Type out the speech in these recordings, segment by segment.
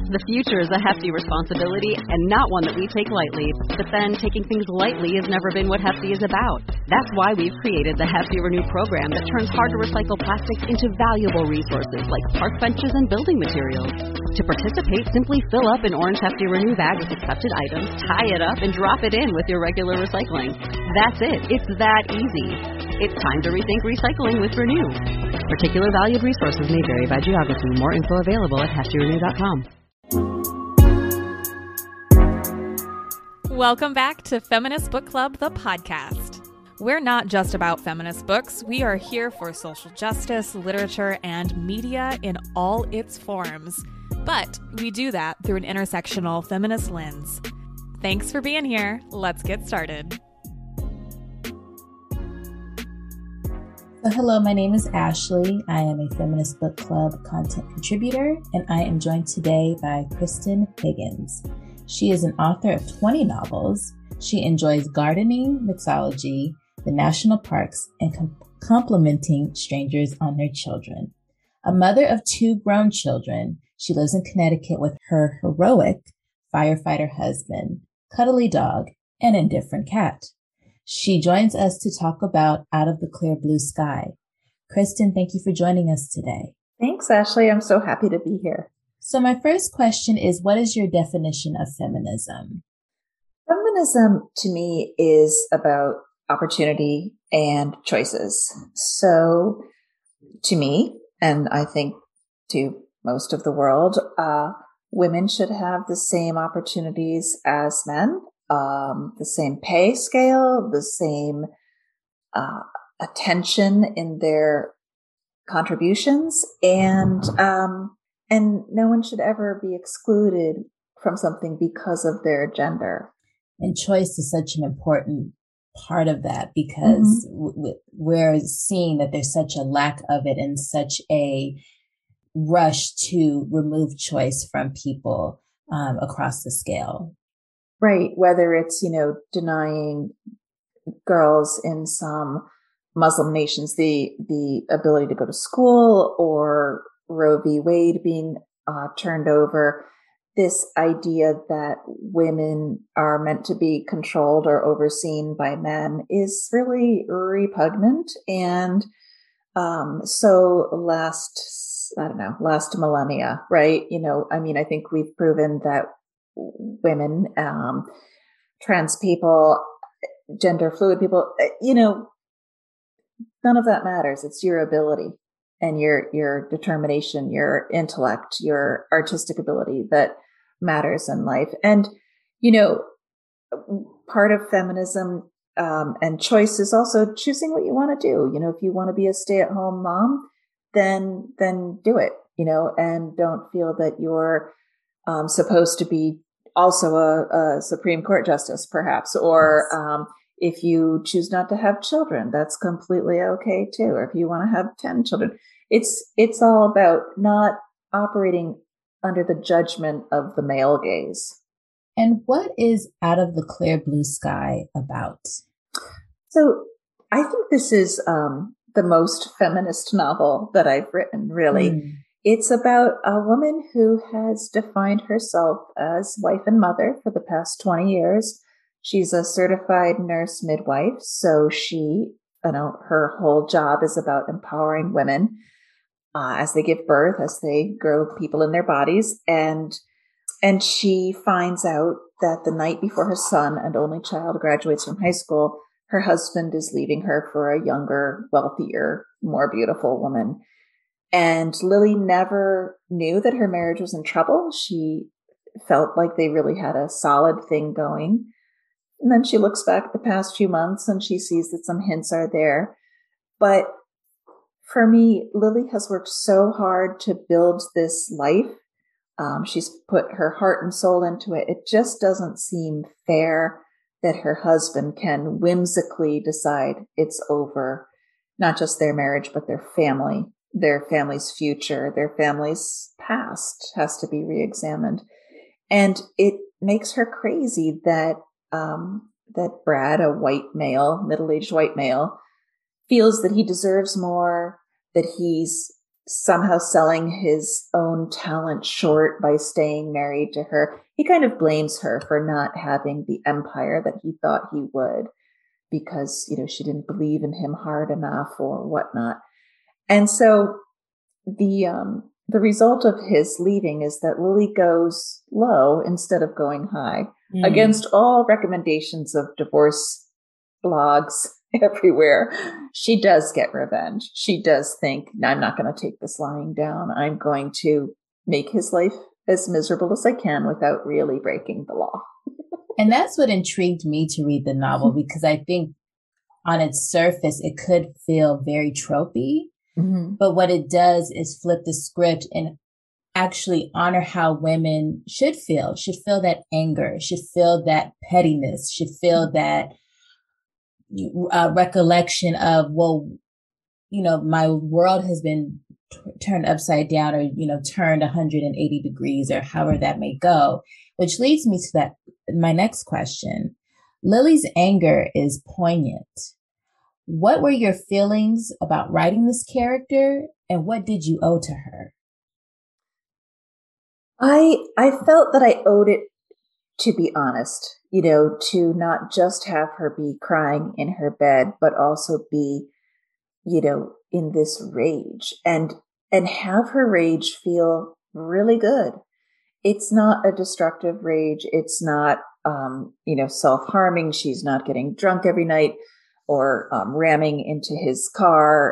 The future is a hefty responsibility and not one that we take lightly. But then taking things lightly has never been what Hefty is about. That's why we've created the Hefty Renew program that turns hard-to-recycle plastics into valuable resources like park benches and building materials. To participate, simply fill up an orange Hefty Renew bag with accepted items, tie it up, and drop it in with your regular recycling. That's it. It's that easy. It's time to rethink recycling with Renew. Particular valued resources may vary by geography. More info available at heftyrenew.com. Welcome back to Feminist Book Club, the podcast. We're not just about feminist books. We are here for social justice, literature, and media in all its forms. But we do that through an intersectional feminist lens. Thanks for being here. Let's get started. So hello, my name is Ashley. I am a Feminist Book Club content contributor, and I am joined today by Kristin Higgins. She is an author of 20 novels. She enjoys gardening, mixology, the national parks, and complimenting strangers on their children. A mother of 2 grown children, she lives in Connecticut with her heroic firefighter husband, cuddly dog, and indifferent cat. She joins us to talk about Out of the Clear Blue Sky. Kristin, thank you for joining us today. Thanks, Ashley. I'm so happy to be here. So my first question is, what is your definition of feminism? Feminism to me is about opportunity and choices. So to me, and I think to most of the world, women should have the same opportunities as men, the same pay scale, the same attention in their contributions, and no one should ever be excluded from something because of their gender. And choice is such an important part of that because we're seeing that there's such a lack of it and such a rush to remove choice from people across the scale. Right. Whether it's, denying girls in some Muslim nations the ability to go to school, or Roe v. Wade being turned over, this idea that women are meant to be controlled or overseen by men is really repugnant. And so last millennia, right? I think we've proven that women, trans people, gender fluid people, none of that matters. It's your ability and your determination, your intellect, your artistic ability that matters in life. And, part of feminism and choice is also choosing what you want to do. If you want to be a stay-at-home mom, then do it, and don't feel that you're supposed to be also a Supreme Court justice, perhaps, or if you choose not to have children, that's completely okay too. Or if you want to have 10 children, it's all about not operating under the judgment of the male gaze. And what is Out of the Clear Blue Sky about? So I think this is the most feminist novel that I've written, really. It's about a woman who has defined herself as wife and mother for the past 20 years. She's a certified nurse midwife. So her whole job is about empowering women as they give birth, as they grow people in their bodies. And she finds out that the night before her son and only child graduates from high school, her husband is leaving her for a younger, wealthier, more beautiful woman. And Lily never knew that her marriage was in trouble. She felt like they really had a solid thing going. And then she looks back at the past few months and she sees that some hints are there. But for me, Lily has worked so hard to build this life. She's put her heart and soul into it. It just doesn't seem fair that her husband can whimsically decide it's over, not just their marriage, but their family, their family's future, their family's past has to be reexamined. And it makes her crazy that Brad, a white male, middle-aged white male, feels that he deserves more, that he's somehow selling his own talent short by staying married to her. He kind of blames her for not having the empire that he thought he would because, she didn't believe in him hard enough or whatnot. And so the result of his leaving is that Lily goes low instead of going high against all recommendations of divorce blogs everywhere. She does get revenge. She does think, I'm not going to take this lying down. I'm going to make his life as miserable as I can without really breaking the law. And that's what intrigued me to read the novel, because I think on its surface, it could feel very tropey. Mm-hmm. But what it does is flip the script and actually honor how women should feel that anger, should feel that pettiness, should feel that recollection of, my world has been turned upside down or, turned 180 degrees or however that may go, which leads me to my next question. Lily's anger is poignant. What were your feelings about writing this character, and what did you owe to her? I felt that I owed it to be honest, to not just have her be crying in her bed, but also be, in this rage and have her rage feel really good. It's not a destructive rage. It's not, self-harming. She's not getting drunk every night or ramming into his car.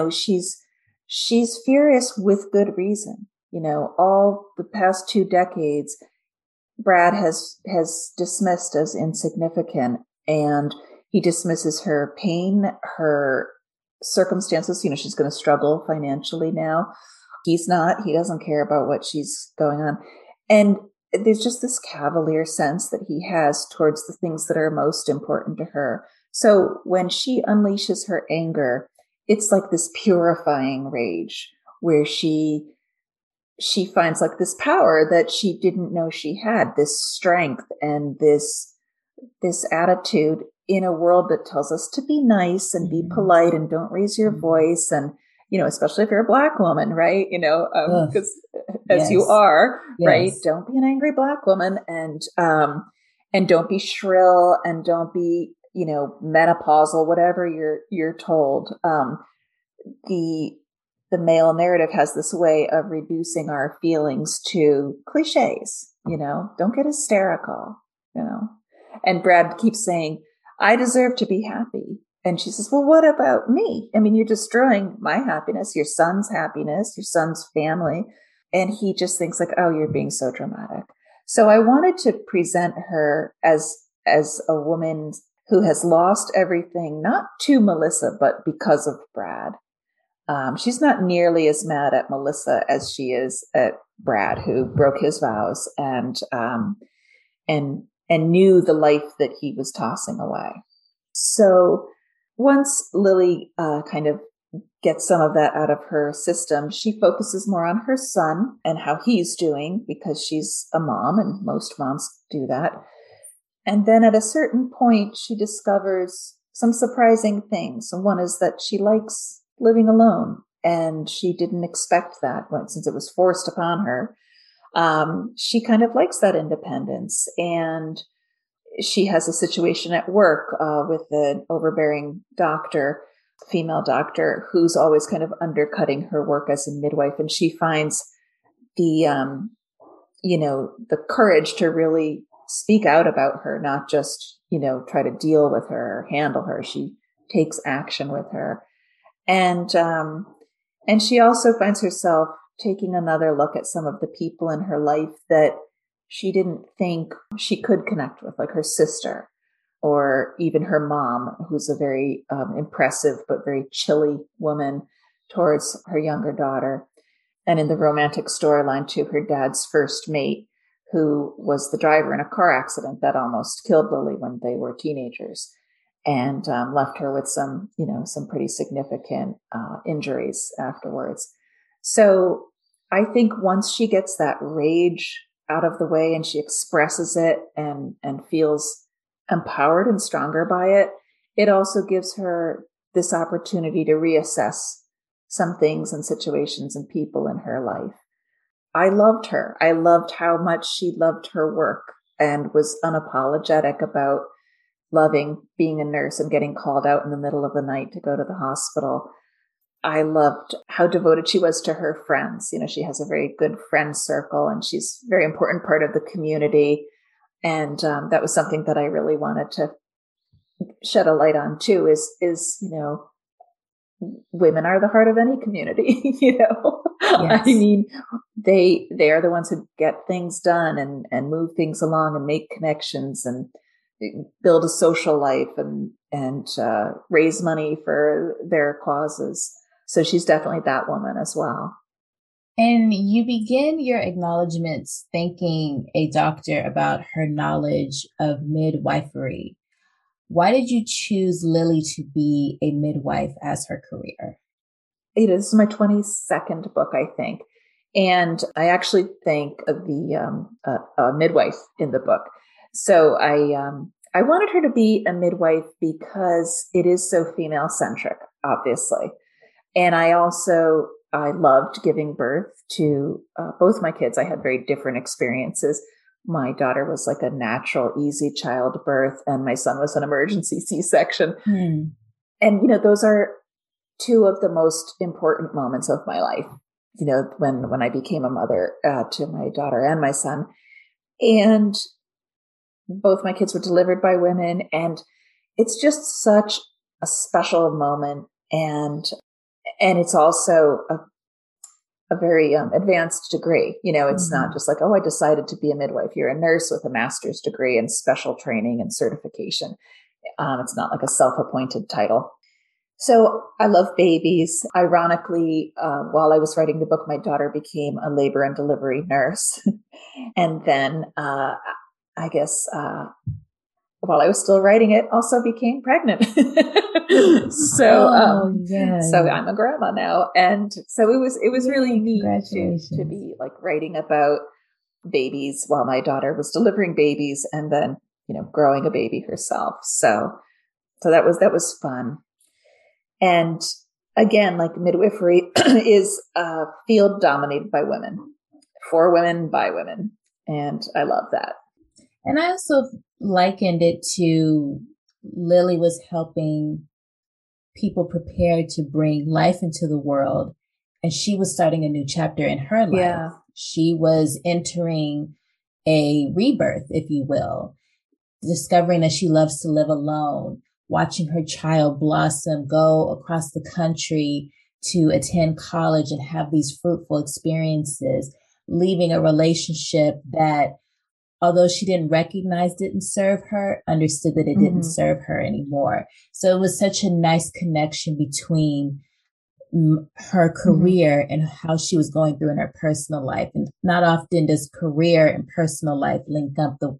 She's furious with good reason. All the past 2 decades, Brad has dismissed as insignificant, and he dismisses her pain, her circumstances. She's going to struggle financially now. He's not. He doesn't care about what she's going on. And there's just this cavalier sense that he has towards the things that are most important to her. So when she unleashes her anger, it's like this purifying rage where she finds like this power that she didn't know she had, this strength and this attitude in a world that tells us to be nice and be polite and don't raise your voice. And, especially if you're a Black woman, right? Because as you are, right? Don't be an angry Black woman and don't be shrill and don't be, menopausal, whatever you're told. The male narrative has this way of reducing our feelings to cliches, don't get hysterical, and Brad keeps saying, I deserve to be happy. And she says, well, what about me? I mean, you're destroying my happiness, your son's family. And he just thinks like, oh, you're being so dramatic. So I wanted to present her as a woman who has lost everything, not to Melissa, but because of Brad. She's not nearly as mad at Melissa as she is at Brad, who broke his vows and knew the life that he was tossing away. So once Lily kind of gets some of that out of her system, she focuses more on her son and how he's doing because she's a mom and most moms do that. And then at a certain point, she discovers some surprising things. And one is that she likes living alone, and she didn't expect that since it was forced upon her. She kind of likes that independence, and she has a situation at work with an overbearing female doctor, who's always kind of undercutting her work as a midwife, and she finds the courage to really speak out about her, not just try to deal with her or handle her. She takes action with her. And she also finds herself taking another look at some of the people in her life that she didn't think she could connect with, like her sister or even her mom, who's a very impressive but very chilly woman towards her younger daughter. And in the romantic storyline too, her dad's first mate, who was the driver in a car accident that almost killed Lily when they were teenagers. And left her with some pretty significant injuries afterwards. So I think once she gets that rage out of the way and she expresses it and feels empowered and stronger by it, it also gives her this opportunity to reassess some things and situations and people in her life. I loved her. I loved how much she loved her work and was unapologetic about loving being a nurse and getting called out in the middle of the night to go to the hospital. I loved how devoted she was to her friends. You know, she has a very good friend circle and she's a very important part of the community. And that was something that I really wanted to shed a light on too, is, you know, women are the heart of any community, you know. Yes. I mean, they are the ones who get things done and move things along and make connections and build a social life and raise money for their causes. So she's definitely that woman as well. And you begin your acknowledgments thanking a doctor about her knowledge of midwifery. Why did you choose Lily to be a midwife as her career? This is my 22nd book, I think. And I actually thank the midwife in the book. So I wanted her to be a midwife because it is so female centric, obviously. And I loved giving birth to both my kids. I had very different experiences. My daughter was like a natural, easy childbirth, and my son was an emergency C-section. And, you know, those are two of the most important moments of my life, you know, when I became a mother to my daughter and my son. And both my kids were delivered by women. And it's just such a special moment. And it's also a very advanced degree. You know, it's not just like, oh, I decided to be a midwife. You're a nurse with a master's degree and special training and certification. It's not like a self-appointed title. So I love babies. Ironically, while I was writing the book, my daughter became a labor and delivery nurse. And then I guess while I was still writing it, also became pregnant. So I'm a grandma now. And so it was really neat to be like writing about babies while my daughter was delivering babies and then, you know, growing a baby herself. So that was fun. And again, like midwifery is a field dominated by women, for women, by women. And I love that. And I also likened it to Lily was helping people prepare to bring life into the world. And she was starting a new chapter in her life. Yeah. She was entering a rebirth, if you will, discovering that she loves to live alone, watching her child blossom, go across the country to attend college and have these fruitful experiences, leaving a relationship that, although she didn't recognize didn't serve her, understood that it didn't serve her anymore. So it was such a nice connection between her career and how she was going through in her personal life. And not often does career and personal life link up the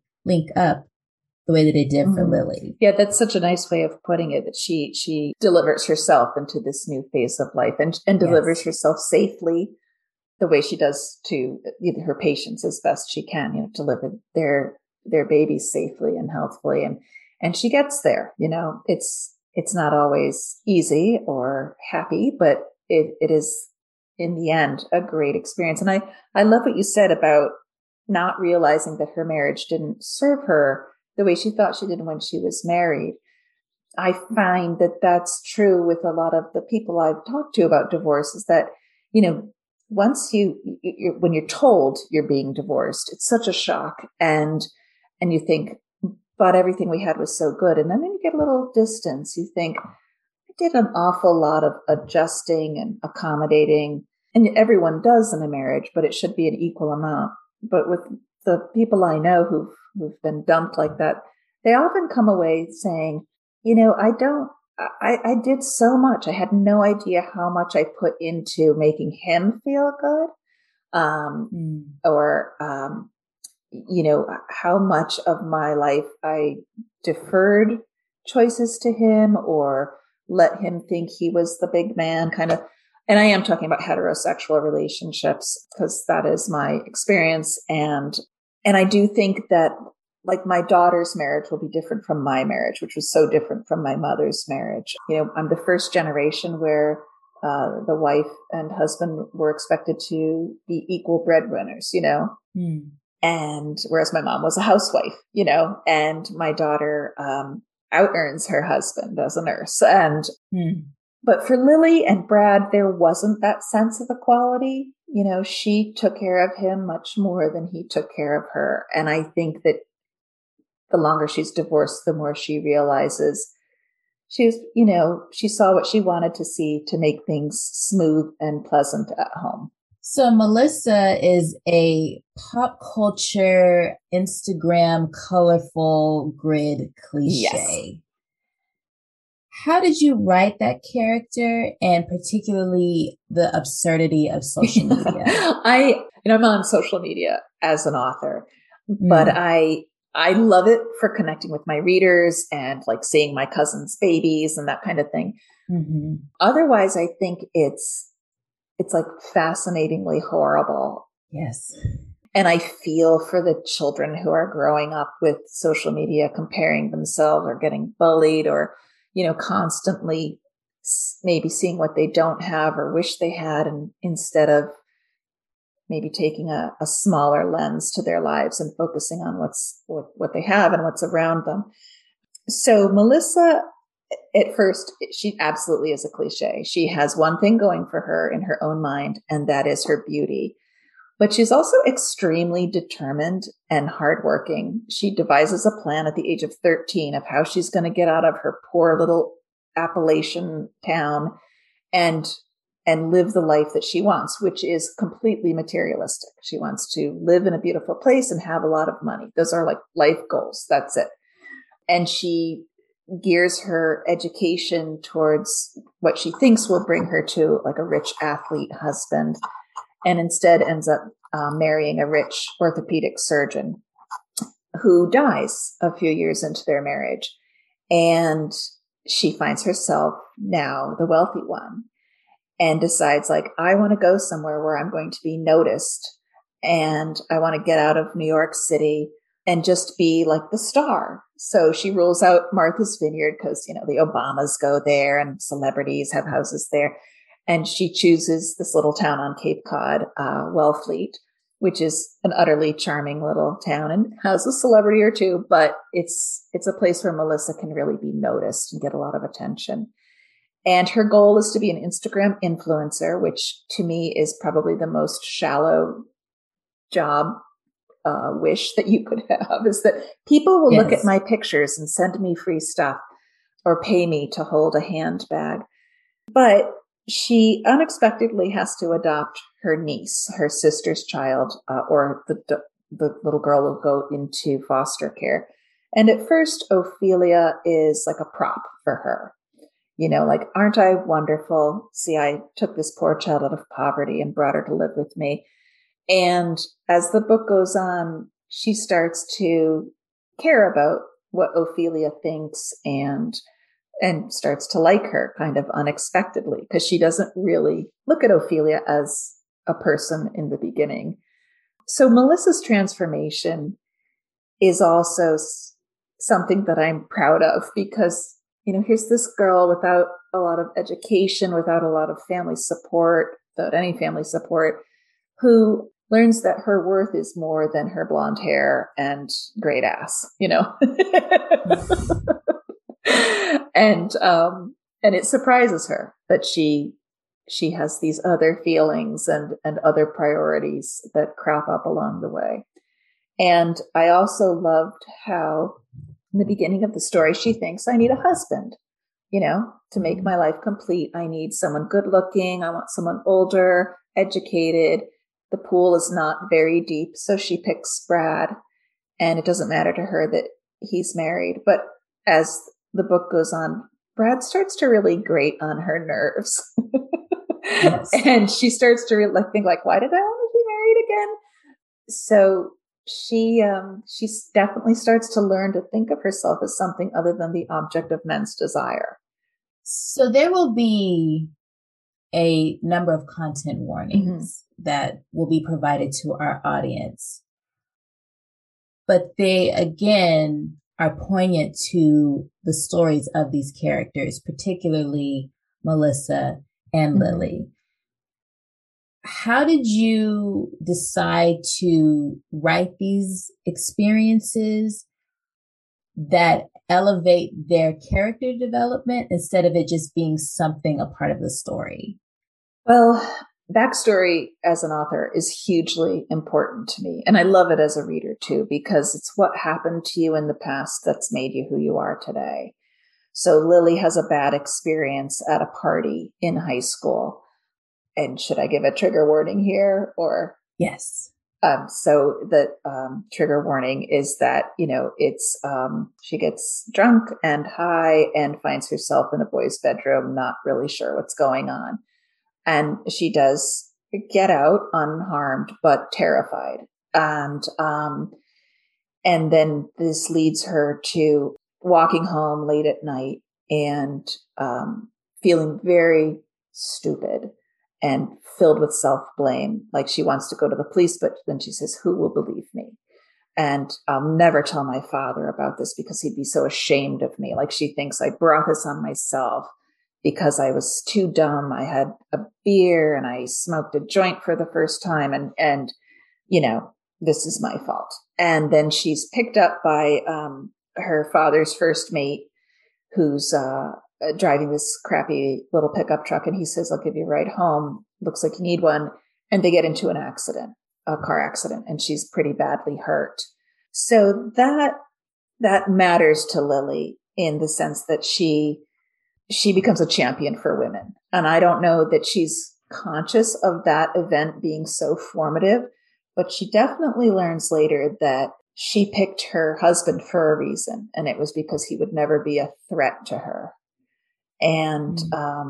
way that it did for Lily. Yeah, that's such a nice way of putting it, that she delivers herself into this new phase of life and delivers herself safely, the way she does to her patients as best she can, you know, deliver their babies safely and healthfully. And she gets there, you know, it's not always easy or happy, but it is in the end a great experience. And I love what you said about not realizing that her marriage didn't serve her the way she thought she did when she was married. I find that that's true with a lot of the people I've talked to about divorce, is that, you know, once when you're told you're being divorced, it's such a shock. And you think, but everything we had was so good. And then when you get a little distance, you think, I did an awful lot of adjusting and accommodating. And everyone does in a marriage, but it should be an equal amount. But with the people I know who've been dumped like that, they often come away saying, you know, I did so much. I had no idea how much I put into making him feel good. Or, you know, how much of my life I deferred choices to him or let him think he was the big man kind of. And I am talking about heterosexual relationships because that is my experience. And I do think that, like, my daughter's marriage will be different from my marriage, which was so different from my mother's marriage. You know, I'm the first generation where the wife and husband were expected to be equal breadwinners, and whereas my mom was a housewife, and my daughter out earns her husband as a nurse. But for Lily and Brad, there wasn't that sense of equality. She took care of him much more than he took care of her. And I think that the longer she's divorced, the more she realizes she saw what she wanted to see to make things smooth and pleasant at home. So Melissa is a pop culture, Instagram, colorful grid cliche. Yes. How did you write that character, and particularly the absurdity of social media? I'm on social media as an author, but I love it for connecting with my readers and like seeing my cousin's babies and that kind of thing. Mm-hmm. Otherwise, I think it's like fascinatingly horrible. Yes. And I feel for the children who are growing up with social media, comparing themselves or getting bullied or, constantly maybe seeing what they don't have or wish they had, and instead of maybe taking a smaller lens to their lives and focusing on what they have and what's around them. So Melissa, at first, she absolutely is a cliche. She has one thing going for her in her own mind, and that is her beauty. But she's also extremely determined and hardworking. She devises a plan at the age of 13 of how she's going to get out of her poor little Appalachian town and live the life that she wants, which is completely materialistic. She wants to live in a beautiful place and have a lot of money. Those are like life goals. That's it. And she gears her education towards what she thinks will bring her to like a rich athlete husband, and instead ends up marrying a rich orthopedic surgeon who dies a few years into their marriage. And she finds herself now the wealthy one and decides, like, I want to go somewhere where I'm going to be noticed, and I want to get out of New York City and just be like the star. So she rules out Martha's Vineyard because, the Obamas go there and celebrities have houses there. And she chooses this little town on Cape Cod, Wellfleet, which is an utterly charming little town and has a celebrity or two, but it's a place where Melissa can really be noticed and get a lot of attention. And her goal is to be an Instagram influencer, which to me is probably the most shallow job wish that you could have, is that people will look at my pictures and send me free stuff or pay me to hold a handbag. But she unexpectedly has to adopt her niece, her sister's child, or the little girl will go into foster care. And at first, Ophelia is like a prop for her. Like, aren't I wonderful? See, I took this poor child out of poverty and brought her to live with me. And as the book goes on, she starts to care about what Ophelia thinks and starts to like her kind of unexpectedly, because she doesn't really look at Ophelia as a person in the beginning. So Melissa's transformation is also something that I'm proud of, because, here's this girl without a lot of education, without a lot of family support, without any family support, who learns that her worth is more than her blonde hair and great ass, And it surprises her that she has these other feelings and other priorities that crop up along the way. And I also loved how in the beginning of the story, she thinks, I need a husband, to make my life complete. I need someone good looking. I want someone older, educated. The pool is not very deep. So she picks Brad, and it doesn't matter to her that he's married. But as the book goes on, Brad starts to really grate on her nerves. Yes. And she starts to think like, why did I want to be married again? So she definitely starts to learn to think of herself as something other than the object of men's desire. So there will be a number of content warnings that will be provided to our audience. But they, again, are poignant to the stories of these characters, particularly Melissa and Lily. How did you decide to write these experiences that elevate their character development instead of it just being something a part of the story? Well, backstory as an author is hugely important to me. And I love it as a reader too, because it's what happened to you in the past that's made you who you are today. So Lily has a bad experience at a party in high school. And should I give a trigger warning here or? Yes. So the trigger warning is that, it's she gets drunk and high and finds herself in a boy's bedroom, not really sure what's going on. And she does get out unharmed, but terrified. And then this leads her to walking home late at night and feeling very stupid and filled with self-blame. Like she wants to go to the police, but then she says, who will believe me? And I'll never tell my father about this because he'd be so ashamed of me. Like she thinks I brought this on myself because I was too dumb. I had a beer and I smoked a joint for the first time. And this is my fault. And then she's picked up by her father's first mate, who's driving this crappy little pickup truck. And he says, I'll give you a ride home. Looks like you need one. And they get into an accident, a car accident, and she's pretty badly hurt. So that matters to Lily in the sense that she becomes a champion for women. And I don't know that she's conscious of that event being so formative, but she definitely learns later that she picked her husband for a reason. And it was because he would never be a threat to her. And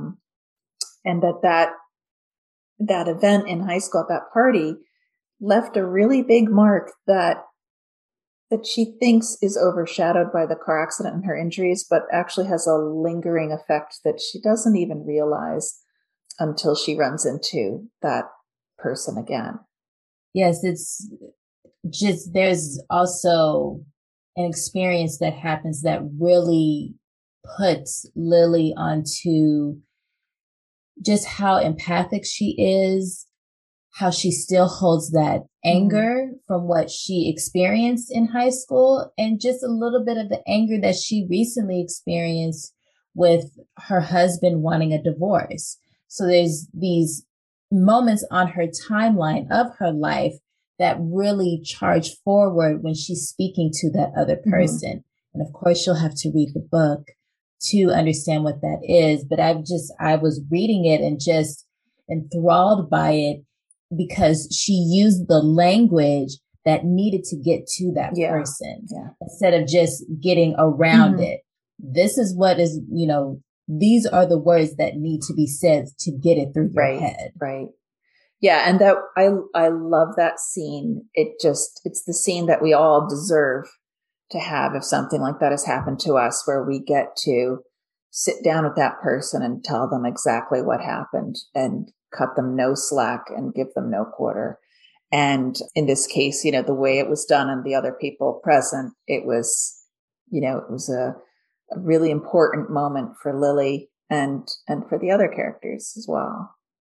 that event in high school at that party left a really big mark that she thinks is overshadowed by the car accident and her injuries, but actually has a lingering effect that she doesn't even realize until she runs into that person again. Yes, it's just, there's also an experience that happens that really puts Lily onto just how empathic she is, how she still holds that anger from what she experienced in high school, and just a little bit of the anger that she recently experienced with her husband wanting a divorce. So there's these moments on her timeline of her life that really charge forward when she's speaking to that other person. And of course, she'll have to read the book to understand what that is. But I was reading it and just enthralled by it because she used the language that needed to get to that person instead of just getting around it. This is what is, these are the words that need to be said to get it through your head. Right. Yeah. And that I love that scene. It's the scene that we all deserve to have if something like that has happened to us, where we get to sit down with that person and tell them exactly what happened and cut them no slack and give them no quarter. And in this case, the way it was done and the other people present, it was a really important moment for Lily and for the other characters as well.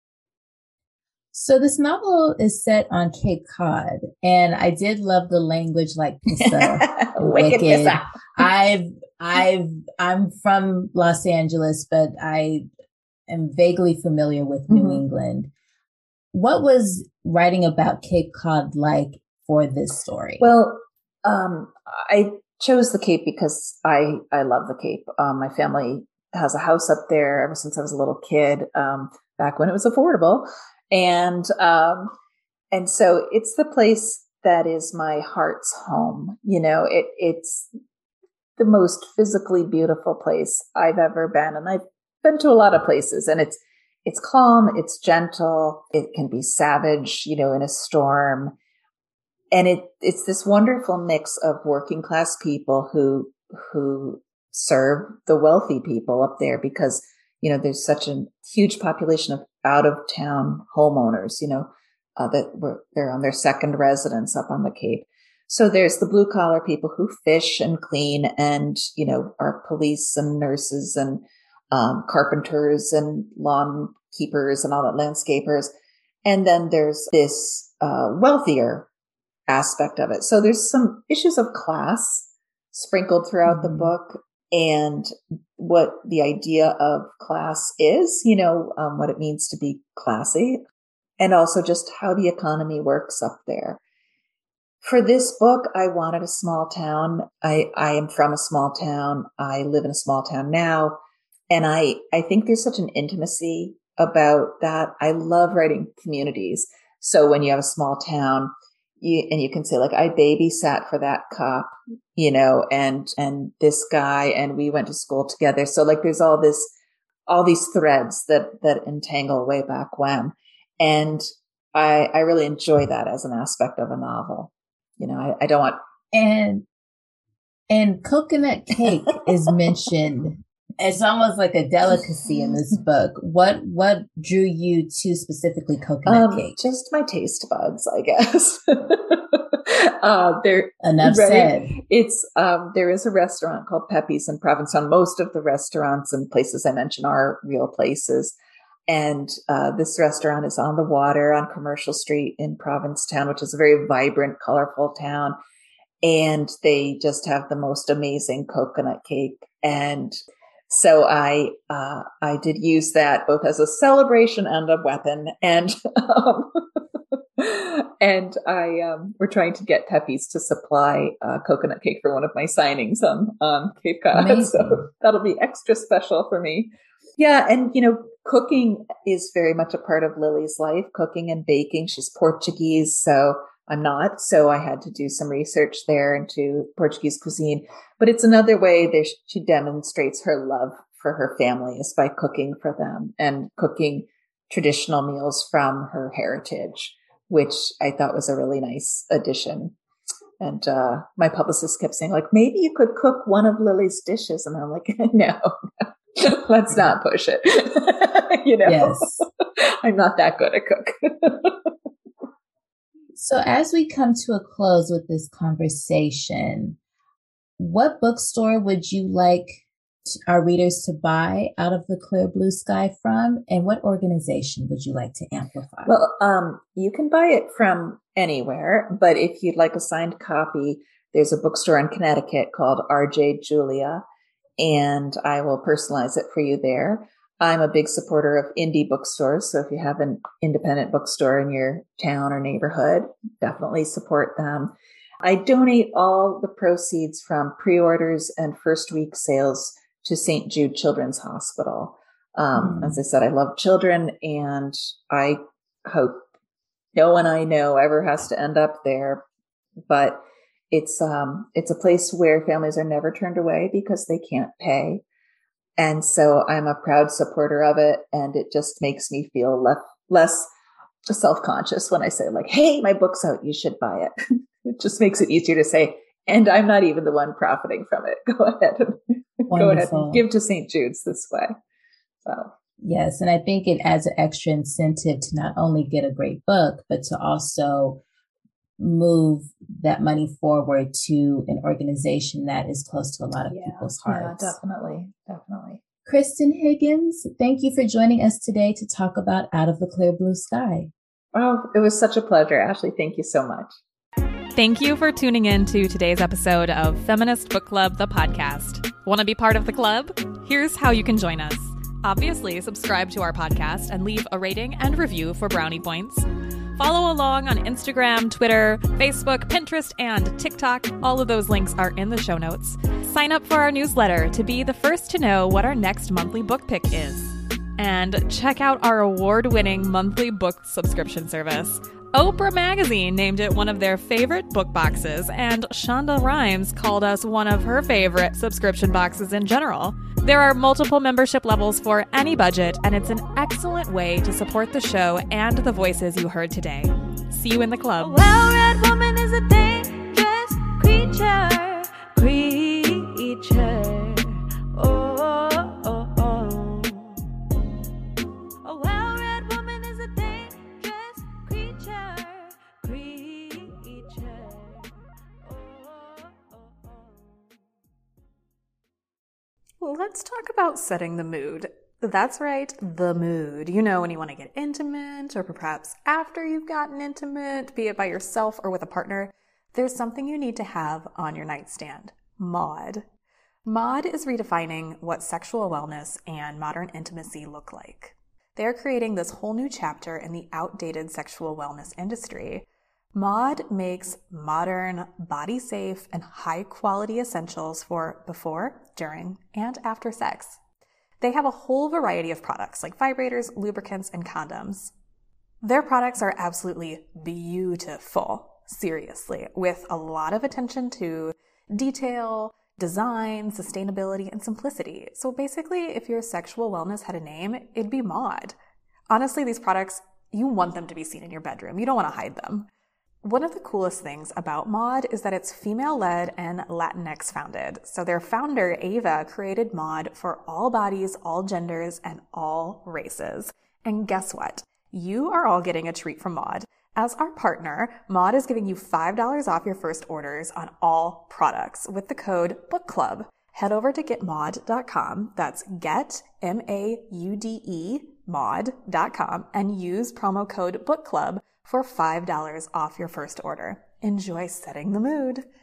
So this novel is set on Cape Cod, and I did love the language like Kissa. Wicked. I'm from Los Angeles, but I am vaguely familiar with New England. What was writing about Cape Cod like for this story? Well, I chose the Cape because I love the Cape. My family has a house up there ever since I was a little kid, back when it was affordable. And so it's the place that is my heart's home. It's the most physically beautiful place I've ever been. And I've been to a lot of places, and it's calm, it's gentle, it can be savage, in a storm. And it's this wonderful mix of working class people who serve the wealthy people up there because, there's such a huge population of out of town homeowners, they're on their second residence up on the Cape. So there's the blue collar people who fish and clean and, are police and nurses and carpenters and lawn keepers and all that, landscapers. And then there's this wealthier aspect of it. So there's some issues of class sprinkled throughout the book, and what the idea of class is, what it means to be classy, and also just how the economy works up there. For this book, I wanted a small town. I am from a small town. I live in a small town now. And I think there's such an intimacy about that. I love writing communities. So when you have a small town, you can say, like, I babysat for that cop, and this guy, and we went to school together. So like there's all these threads that entangle way back when. And I really enjoy that as an aspect of a novel. I don't want. And coconut cake is mentioned. It's almost like a delicacy in this book. What drew you to specifically coconut cake? Just my taste buds, I guess. Enough said. It's there is a restaurant called Pepe's in Provincetown. Most of the restaurants and places I mention are real places. And this restaurant is on the water on Commercial Street in Provincetown, which is a very vibrant, colorful town. And they just have the most amazing coconut cake. And so I did use that both as a celebration and a weapon. And we're trying to get Pepe's to supply coconut cake for one of my signings on Cape Cod. Amazing. So that'll be extra special for me. Yeah. And, cooking is very much a part of Lily's life, cooking and baking. She's Portuguese, so I'm not. So I had to do some research there into Portuguese cuisine. But it's another way that she demonstrates her love for her family is by cooking for them and cooking traditional meals from her heritage, which I thought was a really nice addition. And my publicist kept saying, like, maybe you could cook one of Lily's dishes. And I'm like, no. Let's not push it. Yes. I'm not that good at cook. So as we come to a close with this conversation, what bookstore would you like our readers to buy Out of the Clear Blue Sky from? And what organization would you like to amplify? Well, you can buy it from anywhere, but if you'd like a signed copy, there's a bookstore in Connecticut called RJ Julia, and I will personalize it for you there. I'm a big supporter of indie bookstores. So if you have an independent bookstore in your town or neighborhood, definitely support them. I donate all the proceeds from pre-orders and first week sales to St. Jude Children's Hospital. As I said, I love children, and I hope no one I know ever has to end up there. But it's a place where families are never turned away because they can't pay. And so I'm a proud supporter of it. And it just makes me feel less self-conscious when I say, like, hey, my book's out, you should buy it. It just makes it easier to say, and I'm not even the one profiting from it. Go ahead and give to St. Jude's this way. So. Yes. And I think it adds an extra incentive to not only get a great book, but to also move that money forward to an organization that is close to a lot of people's hearts. Yeah, definitely. Kristen Higgins, thank you for joining us today to talk about Out of the Clear Blue Sky. Oh, it was such a pleasure, Ashley. Thank you so much. Thank you for tuning in to today's episode of Feminist Book Club, the podcast. Want to be part of the club? Here's how you can join us. Obviously, subscribe to our podcast and leave a rating and review for brownie points. Follow along on Instagram, Twitter, Facebook, Pinterest, and TikTok. All of those links are in the show notes. Sign up for our newsletter to be the first to know what our next monthly book pick is. And check out our award-winning monthly book subscription service. Oprah Magazine named it one of their favorite book boxes, and Shonda Rhimes called us one of her favorite subscription boxes in general. There are multiple membership levels for any budget, and it's an excellent way to support the show and the voices you heard today. See you in the club. A well-read woman is a dangerous creature. Oh, oh, oh. A well-read woman is a dangerous creature. let's talk about setting the mood. That's right, the mood. You know, when you want to get intimate, or perhaps after you've gotten intimate, be it by yourself or with a partner, there's something you need to have on your nightstand. Maud. Maud is redefining what sexual wellness and modern intimacy look like. They're creating this whole new chapter in the outdated sexual wellness industry. Maud makes modern, body-safe, and high-quality essentials for before, during, and after sex. They have a whole variety of products like vibrators, lubricants, and condoms. Their products are absolutely beautiful, seriously, with a lot of attention to detail, design, sustainability, and simplicity. So basically, if your sexual wellness had a name, it'd be Maud. Honestly, these products, you want them to be seen in your bedroom. You don't want to hide them. One of the coolest things about Maud is that it's female-led and Latinx founded. So their founder, Ava, created Maud for all bodies, all genders, and all races. And guess what? You are all getting a treat from Maud. As our partner, Maud is giving you $5 off your first orders on all products with the code BOOKCLUB. Head over to getmaud.com. That's get, M-A-U-D-E, maud.com, and use promo code BOOKCLUB for $5 off your first order. Enjoy setting the mood.